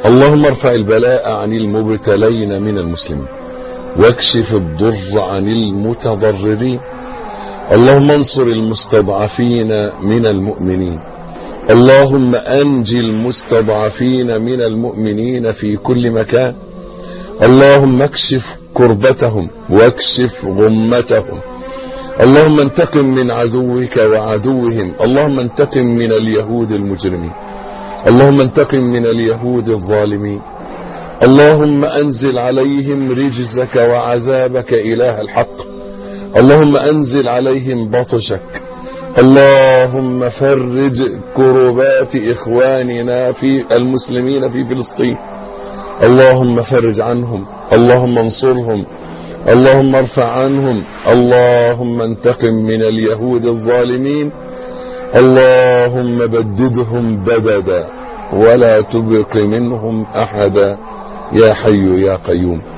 اللهم ارفع البلاء عن المبتلين من المسلمين واكشف الضر عن المتضررين. اللهم انصر المستضعفين من المؤمنين. اللهم انجي المستضعفين من المؤمنين في كل مكان. اللهم اكشف كربتهم واكشف غمتهم. اللهم انتقم من عدوك وعدوهم. اللهم انتقم من اليهود المجرمين. اللهم انتقم من اليهود الظالمين. اللهم انزل عليهم رجزك وعذابك إله الحق. اللهم انزل عليهم بطشك. اللهم فرج كربات إخواننا في المسلمين في فلسطين. اللهم فرج عنهم. اللهم انصرهم. اللهم ارفع عنهم. اللهم انتقم من اليهود الظالمين. اللهم بددهم بددا ولا تبق منهم أحدا يا حي يا قيوم.